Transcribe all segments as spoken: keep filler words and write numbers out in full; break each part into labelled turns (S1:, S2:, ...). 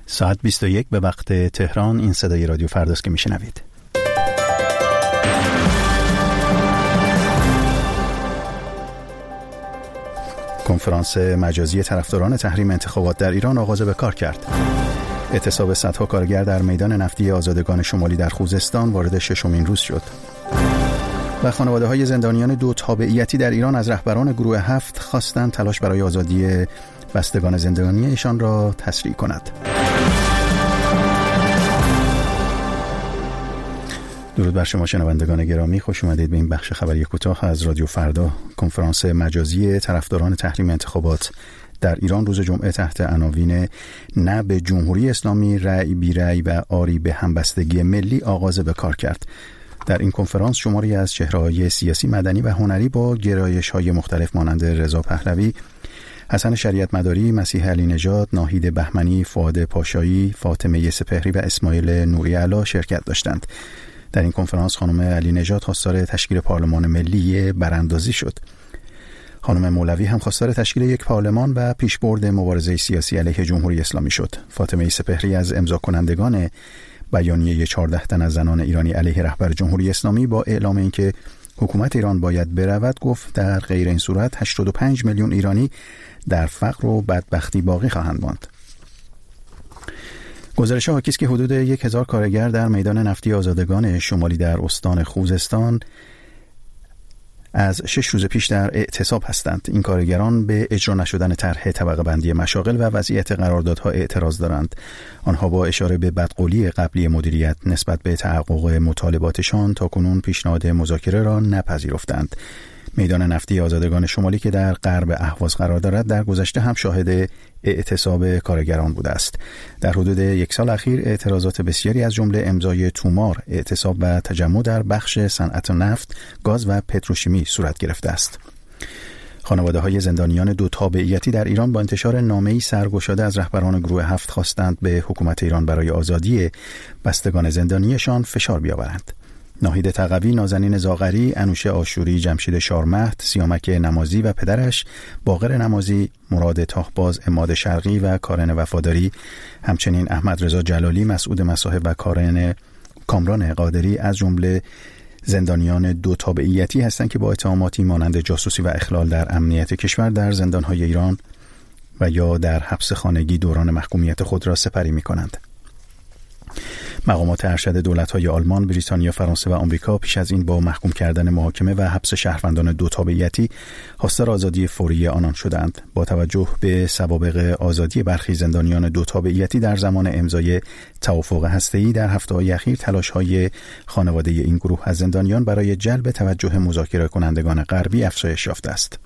S1: ساعت بیست و یک به وقت تهران. این صدای رادیو فرداست که میشنوید. کنفرانس مجازی طرفداران تحریم انتخابات در ایران آغاز به کار کرد. اعتصاب صدها کارگر در میدان نفتی آزادگان شمالی در خوزستان وارد ششمین روز شد. و خانواده‌های زندانیان دو تابعیتی در ایران از رهبران گروه هفت خواستند تلاش برای آزادی بستگان زندانی ایشان را تسریع کند. درود بر شما شنوندگان گرامی، خوش اومدید به این بخش خبری کوتاه از رادیو فردا. کنفرانس مجازی طرفداران تحریم انتخابات در ایران روز جمعه تحت عناوین نه به جمهوری اسلامی، رأی بی رأی و آری به همبستگی ملی آغاز به کار کرد. در این کنفرانس شماری از چهره‌های سیاسی، مدنی و هنری با گرایش‌های مختلف مانند رضا پهلوی، حسن شریعت مداری، مسیح علی نژاد، ناهید بهمنی، فؤاد پاشایی، فاطمه سپهری و اسماعیل نوری علا شرکت داشتند. در این کنفرانس خانم علی نژاد خواستار تشکیل پارلمان ملی براندازی شد. خانم مولوی هم خواستار تشکیل یک پارلمان و پیشبرد مبارزه سیاسی علیه جمهوری اسلامی شد. فاطمه سپهری از امضا کنندگان بیانیه چهارده تن از زنان ایرانی علیه رهبر جمهوری اسلامی با اعلام اینکه حکومت ایران باید برود گفت در غیر این صورت هشتاد و پنج میلیون ایرانی در فقر و بدبختی باقی خواهند ماند. گزارش حاکی است که حدود یک هزار کارگر در میدان نفتی آزادگان شمالی در استان خوزستان از شش روز پیش در اعتصاب هستند. این کارگران به اجرا نشدن طرح طبقه بندی مشاغل و وضعیت قراردادها اعتراض دارند. آنها با اشاره به بدقولی قبلی مدیریت نسبت به تحقق مطالباتشان تاکنون پیشنهاد مذاکره را نپذیرفتند. میدان نفتی آزادگان شمالی که در غرب اهواز قرار دارد در گذشته هم شاهد اعتصاب کارگران بوده است. در حدود یک سال اخیر اعتراضات بسیاری از جمله امضای تومار، اعتصاب و تجمع در بخش صنعت نفت، گاز و پتروشیمی صورت گرفته است. خانواده‌های زندانیان دو تابعیتی در ایران با انتشار نامه‌ای سرگشاده از رهبران گروه هفت خواستند به حکومت ایران برای آزادی بستگان زندانیشان فشار بیاورند. ناهید تقوی، نازنین زاغری، انوشه آشوری، جمشید شارمهد، سیامک نمازی و پدرش باقر نمازی، مراد تاهباز، عماد شرقی و کارن وفاداری، همچنین احمد رضا جلالی، مسعود مصاحب و کارن کامران قادری از جمله زندانیان دو تابعیتی هستند که با اتهاماتی مانند جاسوسی و اخلال در امنیت کشور در زندان‌های ایران و یا در حبس خانگی دوران محکومیت خود را سپری می‌کنند. مقامات ارشد دولت‌های آلمان، بریتانیا، فرانسه و آمریکا پیش از این با محکوم کردن محاکمه و حبس شهروندان دو تابعیتی خواستار آزادی فوری آنان شدند. با توجه به سوابق آزادی برخی زندانیان دو تابعیتی در زمان امضای توافق هسته‌ای در هفته‌های اخیر، تلاش‌های خانواده این گروه از زندانیان برای جلب توجه مذاکره کنندگان غربی افزایش یافته است.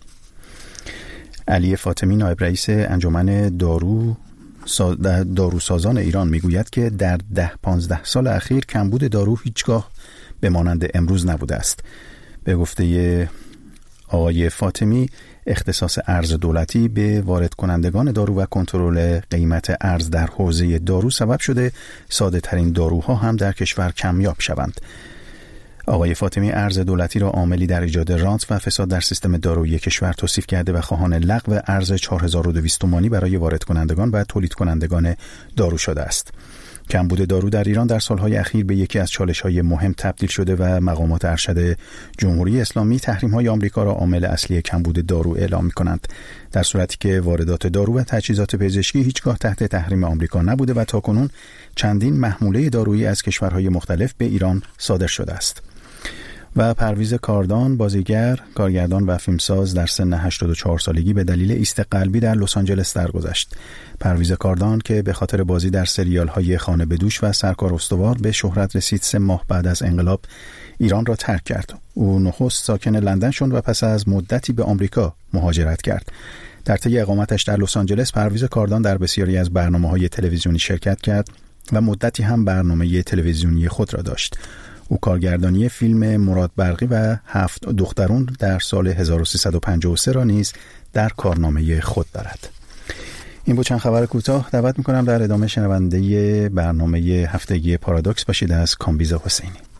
S1: علی فاطمی، نایب رئیس انجمن دارو داروسازان ایران میگوید که در ده پانزده سال اخیر کمبود دارو هیچگاه به مانند امروز نبوده است. به گفته آقای فاطمی، اختصاص ارز دولتی به وارد کنندگان دارو و کنترل قیمت ارز در حوزه دارو سبب شده ساده ترین داروها هم در کشور کمیاب شوند. آقای فاطمی ارز دولتی را عاملی در ایجاد رانت و فساد در سیستم دارویی کشور توصیف کرده و خواهان لغو ارز چهار هزار و دویست تومانی برای وارد کنندگان و تولید کنندگان دارو شده است. کمبود دارو در ایران در سالهای اخیر به یکی از چالش‌های مهم تبدیل شده و مقامات ارشد جمهوری اسلامی تحریم‌های آمریکا را عامل اصلی کمبود دارو اعلام می‌کنند، در صورتی که واردات دارو و تجهیزات پزشکی هیچگاه تحت تحریم آمریکا نبوده و تاکنون چندین محموله دارویی از کشورهای مختلف به ایران صادر شده است. و پرویز کاردان، بازیگر، کارگردان و فیلمساز در سن هشتاد و چهار سالگی به دلیل ایست قلبی در لس آنجلس درگذشت. پرویز کاردان که به خاطر بازی در سریال‌های خانه به دوش و سرکار استوار به شهرت رسید، سه ماه بعد از انقلاب ایران را ترک کرد. او نخست ساکن لندن شد و پس از مدتی به آمریکا مهاجرت کرد. در طی اقامتش در لس آنجلس، پرویز کاردان در بسیاری از برنامه‌های تلویزیونی شرکت کرد و مدتی هم برنامه تلویزیونی خود را داشت. او کارگردانی فیلم مراد برقی و هفت دخترون در سال هزار و سیصد و پنجاه و سه را نیز در کارنامه خود دارد. این بود چند خبر کوتاه. دعوت می‌کنم در ادامه شنونده برنامه هفتگی پارادوکس باشید از کامبیز حسینی.